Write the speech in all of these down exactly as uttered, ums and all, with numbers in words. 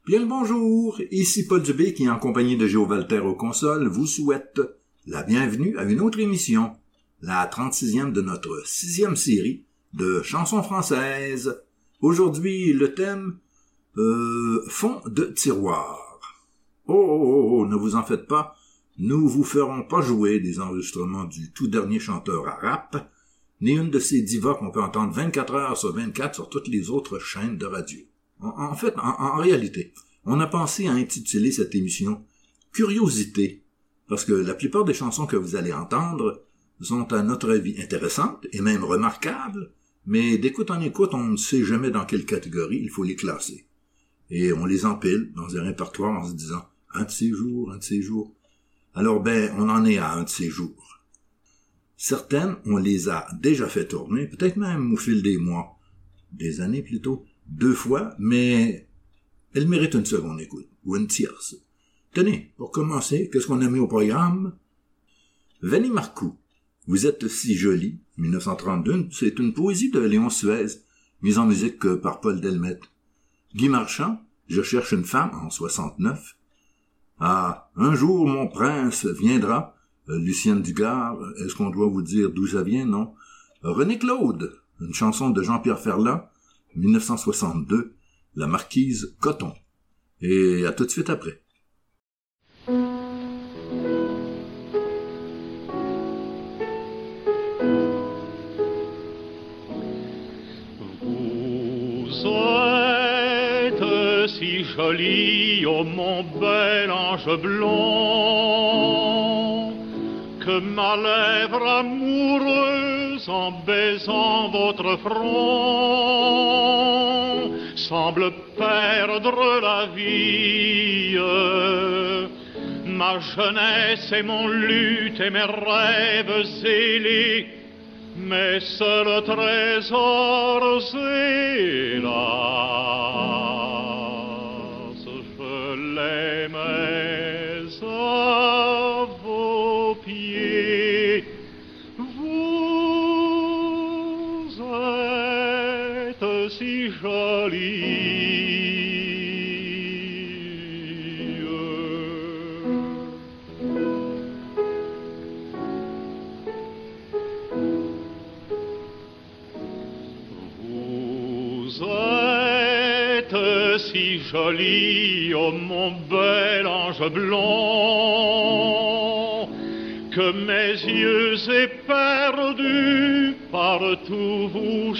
Bien le bonjour, ici Paul Dubé qui, en compagnie de Géo Valter aux consoles, vous souhaite la bienvenue à une autre émission, la trente-sixième de notre sixième série de chansons françaises. Aujourd'hui, le thème euh, fond de tiroir. Oh, oh, oh, oh, ne vous en faites pas, nous vous ferons pas jouer des enregistrements du tout dernier chanteur à rap, ni une de ces divas qu'on peut entendre vingt-quatre heures sur vingt-quatre sur toutes les autres chaînes de radio. En, en fait, en, en réalité, on a pensé à intituler cette émission « Curiosité », parce que la plupart des chansons que vous allez entendre sont à notre avis intéressantes et même remarquables, mais d'écoute en écoute, on ne sait jamais dans quelle catégorie il faut les classer. Et on les empile dans un répertoire en se disant « un de ces jours, un de ces jours ». Alors ben, on en est à un de ces jours. Certaines, on les a déjà fait tourner, peut-être même au fil des mois, des années plutôt, deux fois, mais elles méritent une seconde écoute, ou une tierce. Tenez, pour commencer, qu'est-ce qu'on a mis au programme? Vanny Marcoux, Vous êtes si jolie, dix-neuf cent trente-deux, c'est une poésie de Léon Suez, mise en musique par Paul Delmette. Guy Marchand, Je cherche une femme, en soixante-neuf. Ah, un jour mon prince viendra, euh, Lucienne Dugard, est-ce qu'on doit vous dire d'où ça vient, non? René Claude, une chanson de Jean-Pierre Ferland, dix-neuf cent soixante-deux, La Marquise Coton. Et à tout de suite après. Si jolie, ô mon bel ange blond, que ma lèvre amoureuse, en baisant votre front, semble perdre la vie. Ma jeunesse et mon lutte et mes rêves zélés, mes seuls trésors hélas. Mais à vos pieds, vous êtes si jolie. Vous êtes si jolie, ô mon bel ange blond, que mes yeux éperdus partout vous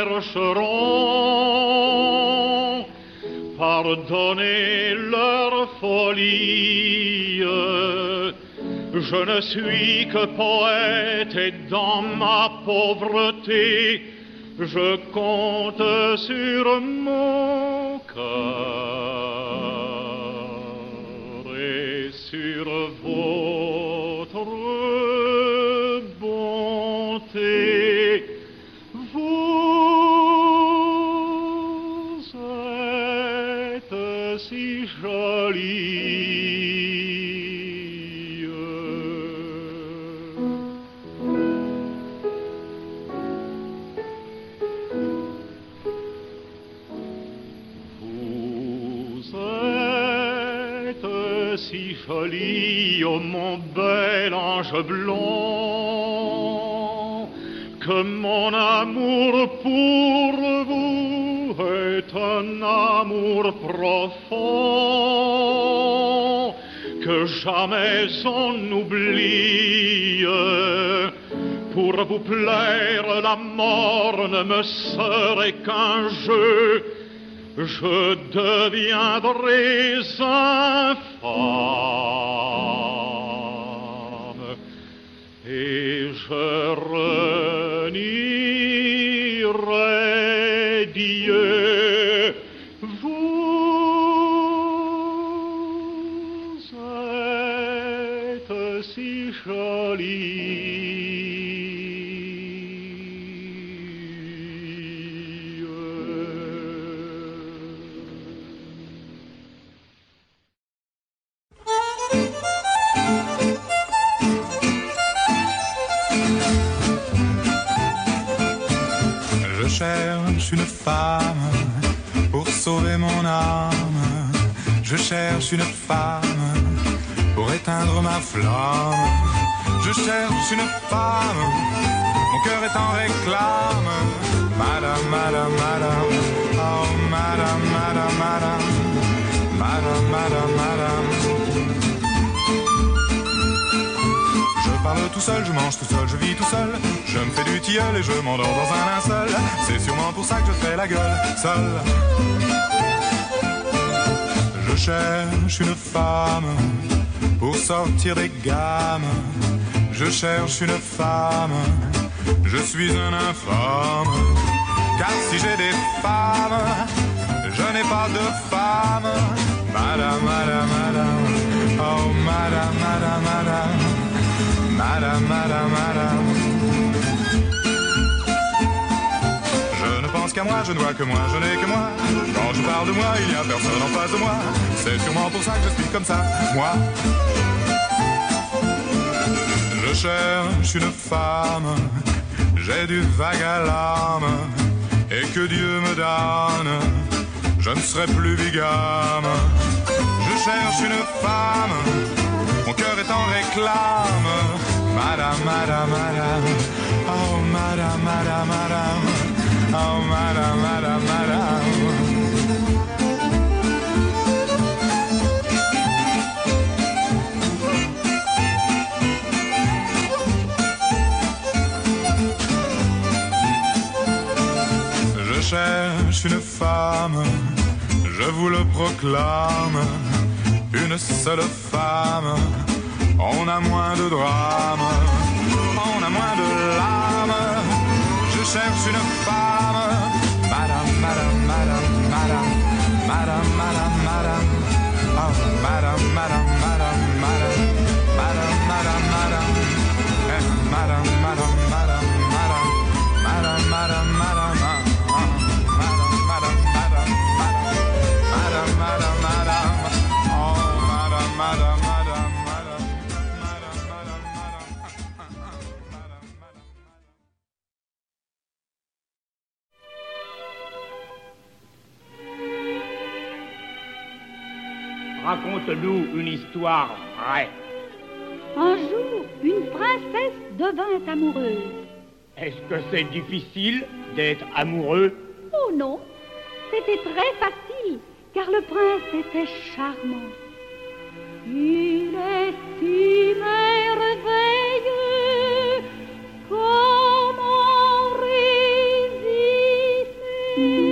chercheront. Pardonnez leur folie, je ne suis que poète et dans ma pauvreté, je compte sur mon cœur et sur votre bonté. Vous êtes si jolie. Si jolie, ô mon bel ange blond, que mon amour pour vous est un amour profond, que jamais on oublie. Pour vous plaire, la mort ne me serait qu'un jeu. Je deviendrai infâme et je renierai Dieu. Vous êtes si jolie. Je cherche une femme pour sauver mon âme. Je cherche une femme pour éteindre ma flamme. Je cherche une femme, mon cœur est en réclame. Madame, madame, madame, oh madame, madame, madame, madame, madame, madame. Je parle tout seul, je mange tout seul, je vis tout seul. Je me fais du tilleul et je m'endors dans un linceul. C'est sûrement pour ça que je fais la gueule seul. Je cherche une femme pour sortir des gammes. Je cherche une femme, je suis un infâme. Car si j'ai des femmes, je n'ai pas de femme. Madame, madame, madame, oh madame, madame, madame, madame, madame, madame. Je ne pense qu'à moi, je ne vois que moi, je n'ai que moi. Quand je parle de moi, il n'y a personne en face de moi. C'est sûrement pour ça que je suis comme ça, moi. Je cherche une femme, j'ai du vague à l'âme, et que Dieu me donne, je ne serai plus bigame. Je cherche une femme, mon cœur est en réclame. Madame, madame, madame, oh madame, madame, madame, oh madame, madame, madame. Je cherche une femme, je vous le proclame, une seule femme, on a moins de drame, on a moins de l'âme. Je cherche une femme, madame, madame, madame, madame, madame, madame, madame, oh madame, madame, madame, madame, madame, madame, madame, eh, madame, madame, madame, madame, madame, madame, madame. Raconte-nous une histoire vraie. Un jour, une princesse devint amoureuse. Est-ce que c'est difficile d'être amoureux? Oh non, c'était très facile, car le prince était charmant. Il est si merveilleux, comment résister?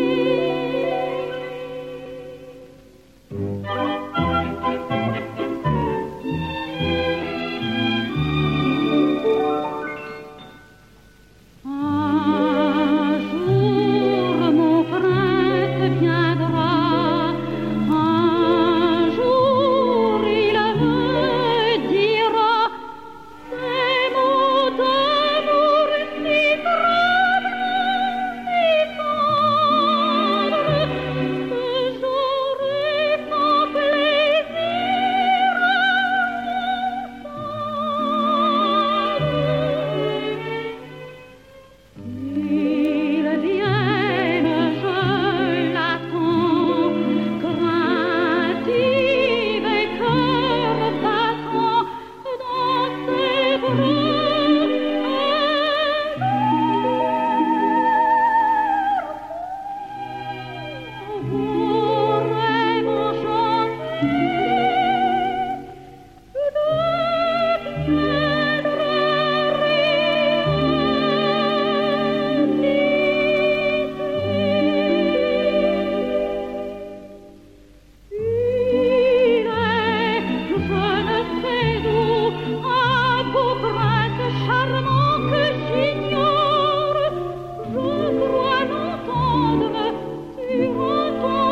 Oh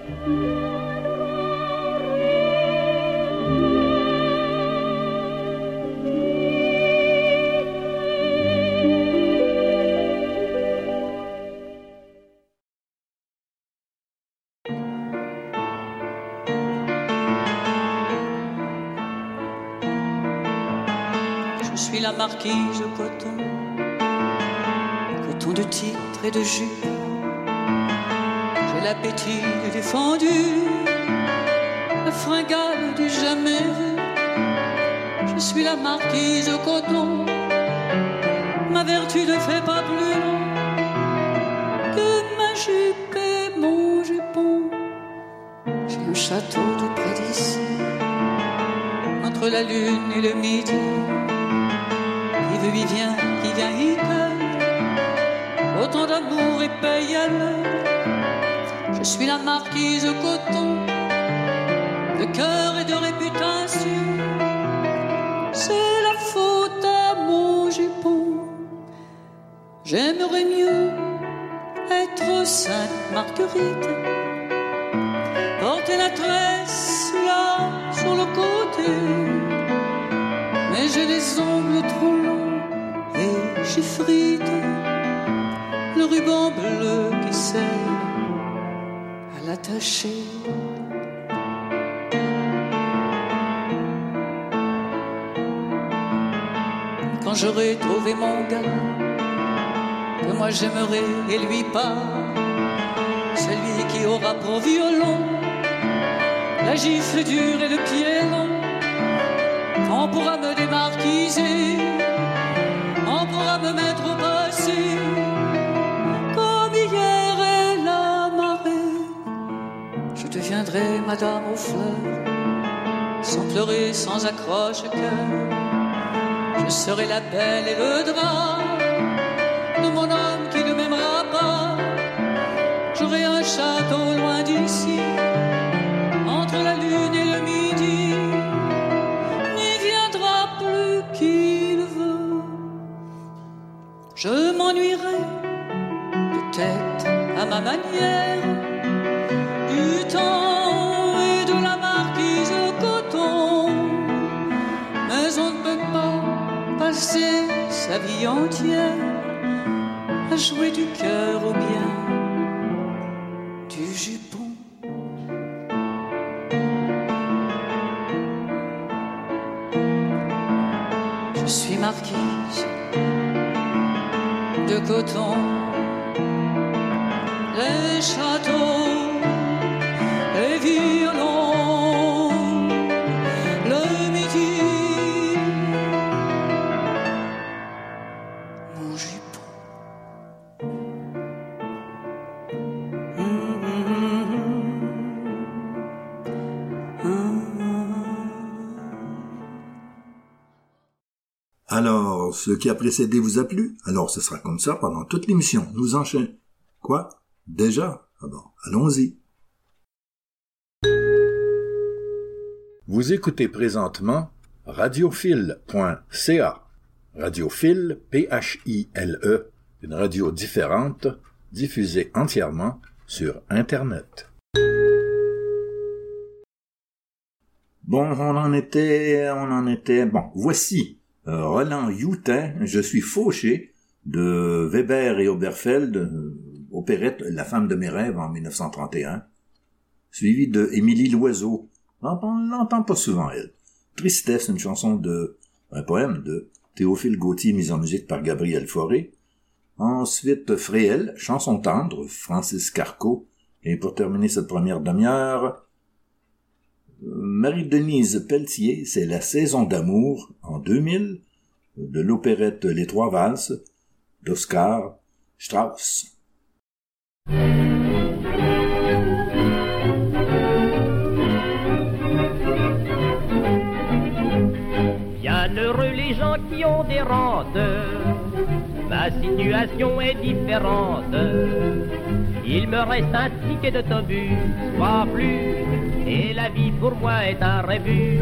Je suis la marquise coton, coton de titre et de jupe. J'ai l'appétit du défendu, la fringale du jamais vu. Je suis la marquise coton, ma vertu ne fait pas plus long que ma jupe et mon jupon. J'ai un château tout près d'ici, entre la lune et le midi. Qui veut, il vient, qui vient, il cueille. Autant d'amour et paye à l'œil. Je suis la marquise coton, de cœur et de réputation. C'est la faute à mon jupon. J'aimerais mieux être Sainte Marguerite, porter la tresse là sur le côté. Mais j'ai les ongles trop longs et j'effrite le ruban bleu qui sert à l'attacher. Quand j'aurai trouvé mon gars, que moi j'aimerai et lui pas, celui qui aura pour violon la gifle dure et le pied long, on pourra me démarquiser, on pourra me mettre au passé, comme hier et la marée. Je deviendrai madame aux fleurs, sans pleurer, sans accroche-cœur. Je serai la belle et le drap de mon homme qui ne m'aimera pas. J'aurai un château loin d'ici, entre la lune et le midi. N'y viendra plus qui le veut. Je m'ennuierai peut-être à ma manière du temps et de la marquise coton, mais on ne peut pas passer sa vie entière à jouer du cœur au bien du jupon. Je suis marquise de coton, les châteaux, les violons, le midi, mon jupon. Alors, ce qui a précédé vous a plu? Alors, ce sera comme ça pendant toute l'émission. Nous enchaînons. Quoi? Déjà? Ah bon, allons-y. Vous écoutez présentement radiophile point c a. Radiophile, P H I L E, une radio différente, diffusée entièrement sur Internet. Bon, on en était, on en était, bon, voici euh, Roland Youtin, Je suis fauché, de Weber et Oberfeld, euh, opérette La femme de mes rêves en dix-neuf cent trente et un, suivi de Émilie Loiseau. On l'entend pas souvent, elle. Tristesse, une chanson de, un poème de Théophile Gautier, mis en musique par Gabriel Fauré. Ensuite, Fréhel, chanson tendre, Francis Carco. Et pour terminer cette première demi-heure, Marie-Denise Pelletier, c'est La saison d'amour, en deux mille, de l'opérette Les Trois Valses, d'Oscar Strauss. Bienheureux les gens qui ont des rentes, ma situation est différente. Il me reste un ticket d'autobus, pas plus, et la vie pour moi est un rébus.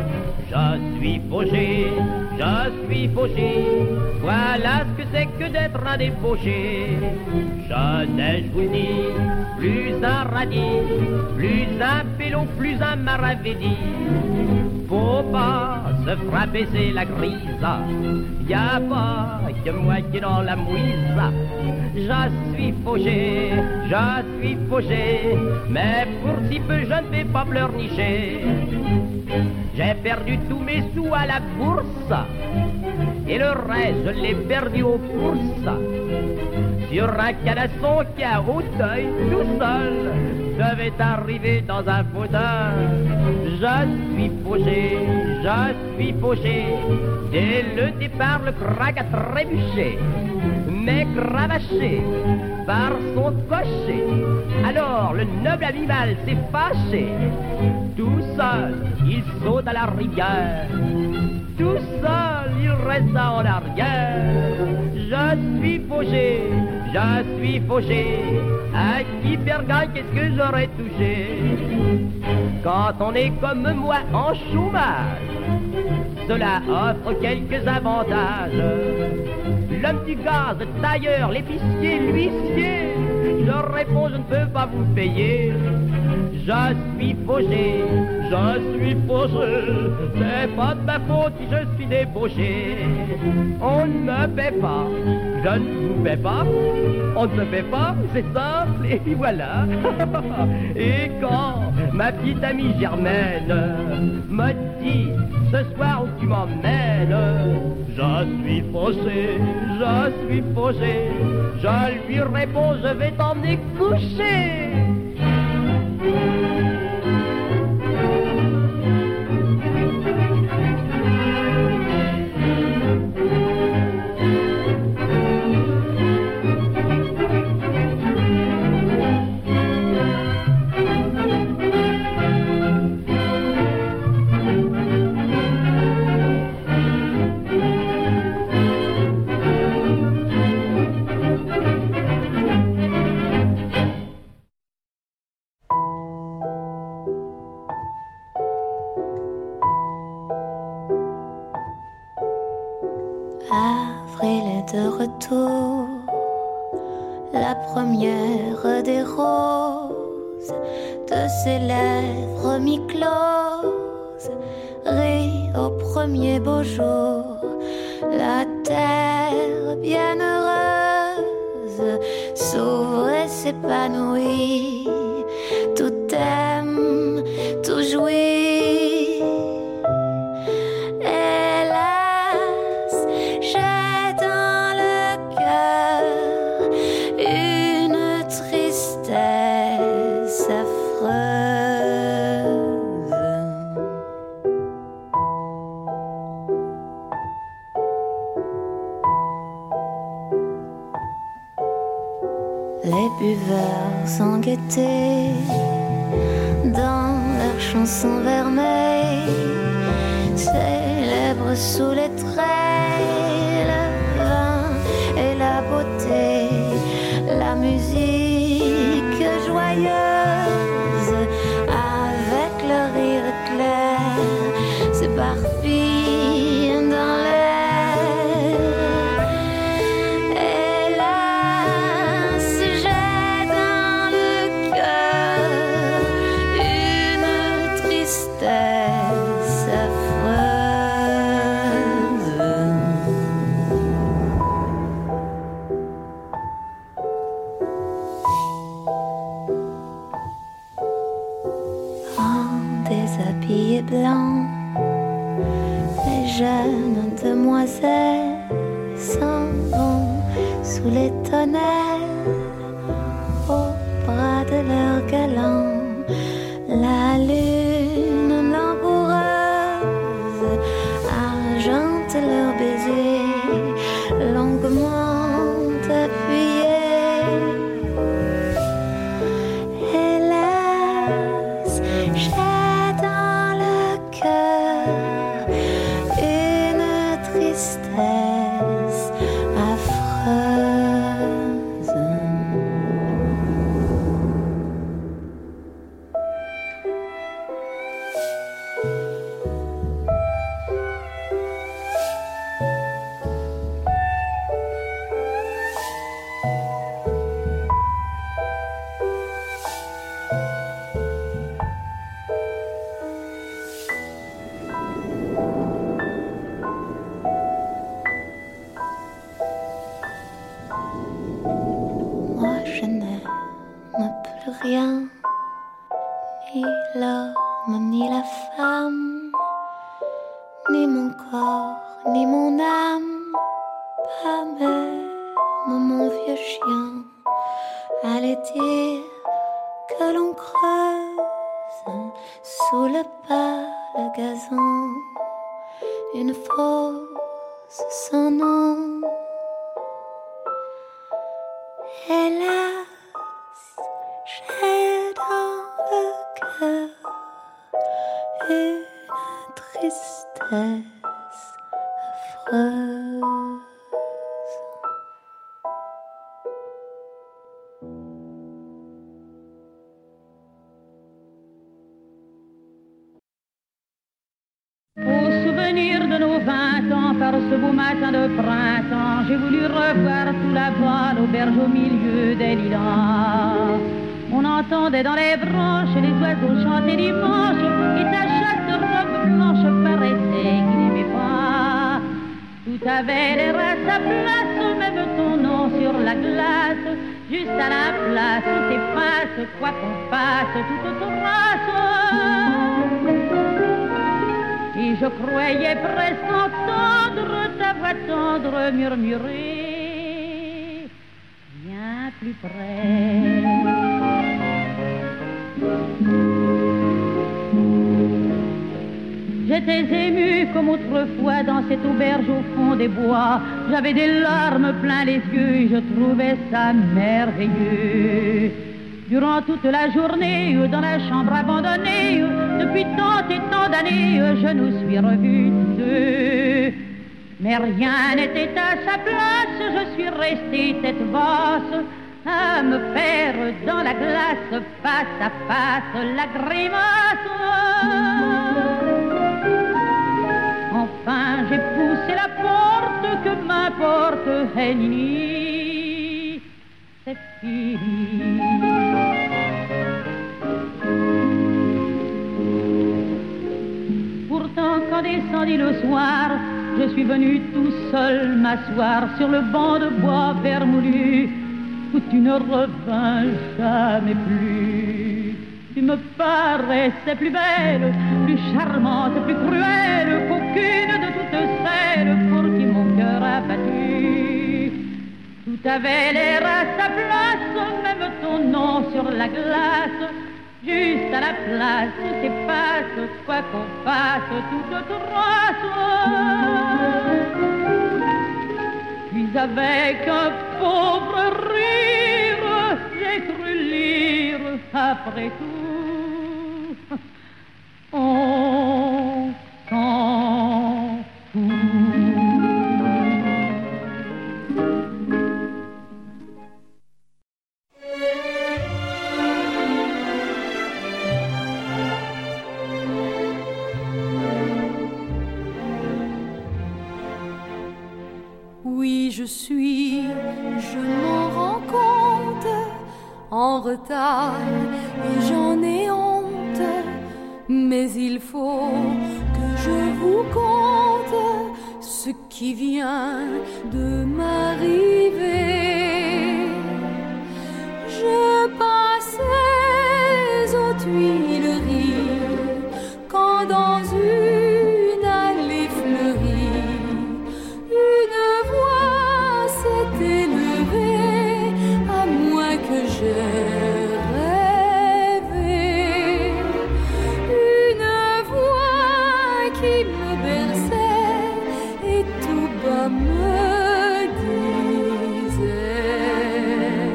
Je suis fauché, je suis fauché, voilà ce que c'est que d'être un débauché. Je n'ai, je vous dis, plus un radis, plus un pélo, plus un maravédi. Faut pas se frapper, c'est la crise, y a pas que moi qui est dans la mouise. Je suis fauché, je suis fauché, mais pour si peu je ne vais pas pleurnicher. J'ai perdu tous mes sous à la bourse, et le reste je l'ai perdu aux courses. Sur un canasson qui a Auteuil tout seul, je vais arriver dans un fauteuil. Je suis fauché, je suis fauché, dès le départ le crack a trébuché. Mais cravaché par son cocher, alors le noble animal s'est fâché. Tout seul, il saute à la rivière, tout seul, il reste en arrière. Je suis fauché, je suis fauché, à qui Bergaille, qu'est-ce que j'aurais touché? Quand on est comme moi en chômage, cela offre quelques avantages. L'homme du gaz, le tailleur, l'épicier, l'huissier, je réponds, je ne peux pas vous payer. Je suis fauché, je suis fauché, c'est pas de ma faute si je suis débauché. On ne me paie pas, je ne vous paie pas, on ne me paie pas, c'est simple, et puis voilà. Et quand ma petite amie Germaine me dit, ce soir où tu m'emmènes, je suis fauché, je suis fauché, je lui réponds, je vais t'emmener coucher. Avril est de retour, la première des roses de ses lèvres mi-closes rit au premier beau jour. La terre bienheureuse s'ouvre et s'épanouit, tout aime, tout jouit. Les buveurs sans gaieté, dans leurs chansons vermeilles, célèbrent sous les traits le vin et la beauté, la musique joyeuse, avec leur rire clair, s'éparpillent dans l'air. Déshabillés blancs, les jeunes demoiselles s'en vont sous les tonnelles, au bras de leurs galants. La lune langoureuse argente leurs baisers, longuement appuyés. Hélas, j'ai dans le cœur une tristesse affreuse. ni l'homme, ni la femme, ni mon corps, ni mon âme, pas même mon vieux chien allait dire que l'on creuse sous le pâle gazon une fosse sans nom. Hélas, j'ai dans le cœur une tristesse affreuse. Au souvenir de nos vingt ans, par ce beau matin de printemps, j'ai voulu revoir tout là-bas l'auberge au milieu des lilas. On entendait dans les branches les oiseaux chanter dimanche, et ta chatte robe blanche paraissait qu'il n'aimait pas. Tout avait l'air à sa place, même ton nom sur la glace, juste à la place où s'efface, quoi qu'on fasse, toute trace. Et je croyais presque entendre ta voix tendre murmurer bien plus près. J'étais émue comme autrefois dans cette auberge au fond des bois. J'avais des larmes plein les yeux et je trouvais ça merveilleux. Durant toute la journée, dans la chambre abandonnée, depuis tant et tant d'années, je nous suis revus deux. Mais rien n'était à sa place, je suis restée tête basse, à me faire dans la glace, face à face, la grimace. Enfin, j'ai poussé la porte, que m'importe, Henny, c'est fini. Pourtant, quand descendit le soir, je suis venu tout seul m'asseoir sur le banc de bois vermoulu où tu ne revins jamais plus. Tu me paraissais plus belle, plus charmante, plus cruelle qu'aucune de toutes celles pour qui mon cœur a battu. Tout avait l'air à sa place, même ton nom sur la glace, juste à la place où s'efface, quoi qu'on fasse, toute trace. Puis avec un pauvre rire, j'ai cru lire après tout, on s'en fout. Oui, je suis, je m'en rends compte, en retard et j'en ai honte, mais il faut que je vous conte ce qui vient de m'arriver. Je passais aux Tuileries quand dans une allée fleurie une voix s'est élevée, à moins que j'aie rêvé, une voix qui me berçait et tout bas me disait: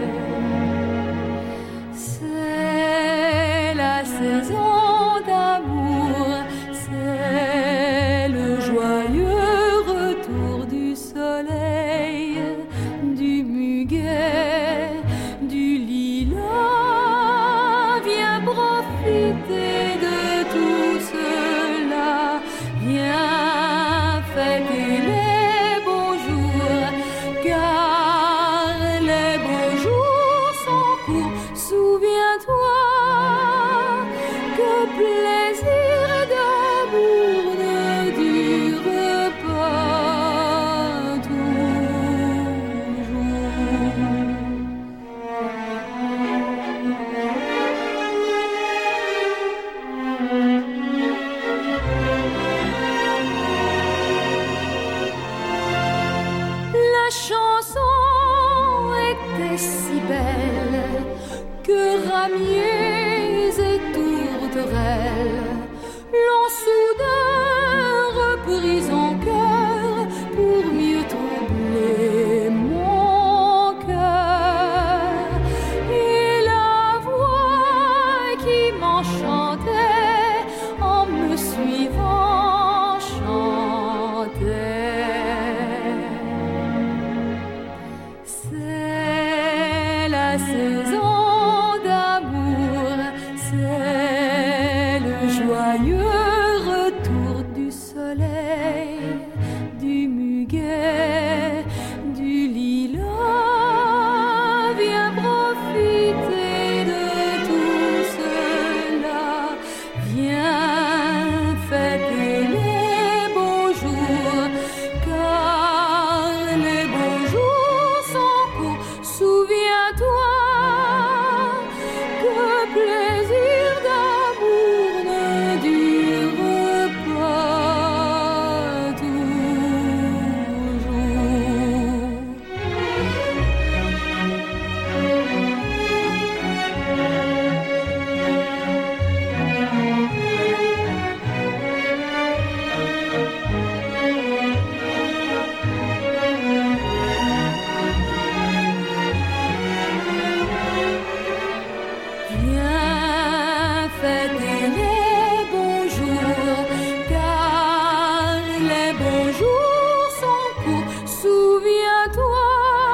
c'est la saison d'amour, c'est le joyeux retour du soleil, du muguet, du lilas. Viens profiter de tout cela, viens fêter les beaux jours, car les beaux jours sont courts. Souviens-toi que qui m'enchantait en me suivant chantait. C'est la saison d'amour, c'est le joyeux retour du soleil, du muguet, du lilas. Viens profiter de tout cela, viens fêter les beaux jours, car les beaux jours sont courts. Souviens-toi que plaisir d'amour ne dure pas toujours. Viens fêter les beaux jours, car les beaux jours sont courts. Souviens-toi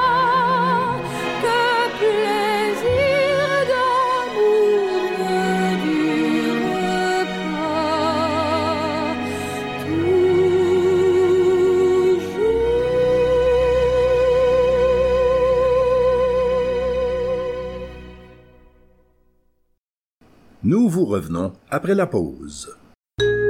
que plaisir d'amour ne dure pas toujours. Nous vous revenons après la pause.